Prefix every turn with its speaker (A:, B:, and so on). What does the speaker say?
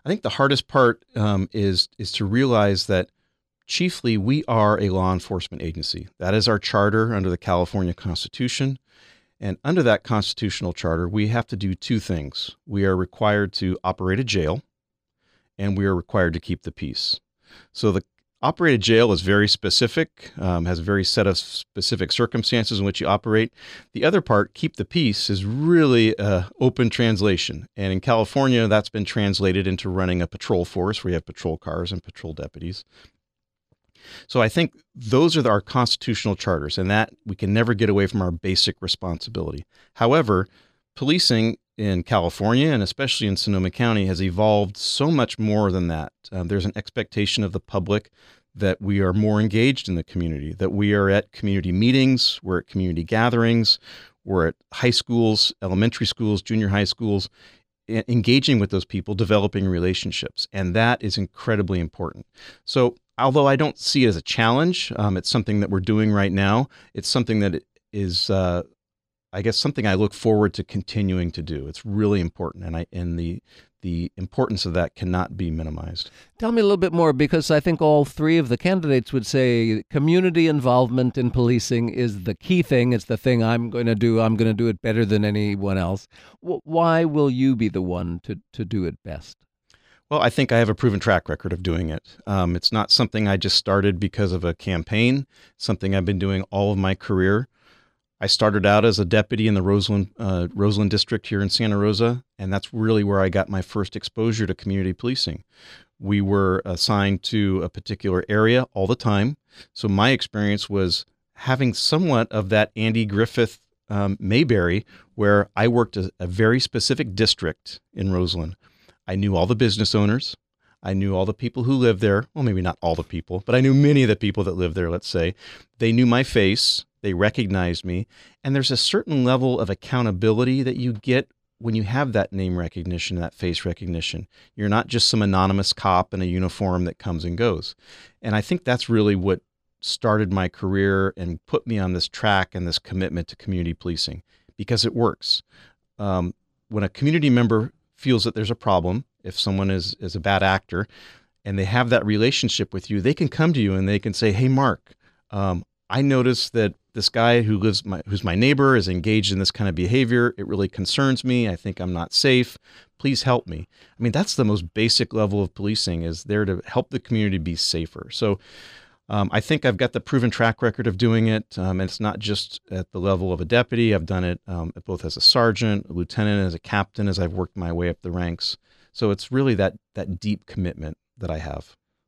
A: I think the hardest part is to realize that chiefly we are a law enforcement agency. That is our charter under the California Constitution. And under that constitutional charter, we have to do two things. We are required to operate a jail, and we are required to keep the peace. So the operated jail is very specific, has a very set of specific circumstances in which you operate. The other part, keep the peace, is really open translation. And in California, that's been translated into running a patrol force where you have patrol cars and patrol deputies. So I think those are our constitutional charters, and that we can never get away from our basic responsibility. However, policing in California, and especially in Sonoma County, has evolved so much more than that. There's an expectation of the public that we are more engaged in the community, that we are at community meetings, we're at community gatherings, we're at high schools, elementary schools, junior high schools, engaging with those people, developing relationships. And that is incredibly important. So although I don't see it as a challenge, it's something that we're doing right now. It's something that is, I guess, something I look forward to continuing to do. It's really important, and the importance of that cannot be minimized.
B: Tell me a little bit more, because I think all three of the candidates would say community involvement in policing is the key thing. It's the thing I'm going to do. I'm going to do it better than anyone else. Why will you be the one to do it best?
A: Well, I think I have a proven track record of doing it. It's not something I just started because of a campaign, something I've been doing all of my career. I started out as a deputy in the Roseland district here in Santa Rosa, and that's really where I got my first exposure to community policing. We were assigned to a particular area all the time, so my experience was having somewhat of that Andy Griffith Mayberry, where I worked a very specific district in Roseland. I knew all the business owners. I knew all the people who lived there. Well, maybe not all the people, but I knew many of the people that lived there, let's say. They knew my face. They recognized me. And there's a certain level of accountability that you get when you have that name recognition, that face recognition. You're not just some anonymous cop in a uniform that comes and goes. And I think that's really what started my career and put me on this track and this commitment to community policing, because it works. When a community member feels that there's a problem, if someone is a bad actor and they have that relationship with you, they can come to you and they can say, hey, Mark, I noticed that this guy who's my neighbor is engaged in this kind of behavior. It really concerns me. I think I'm not safe. Please help me. I mean, that's the most basic level of policing, is there to help the community be safer. So I think I've got the proven track record of doing it. And it's not just at the level of a deputy. I've done it both as a sergeant, a lieutenant, as a captain, as I've worked my way up the ranks. So it's really that deep commitment that I have.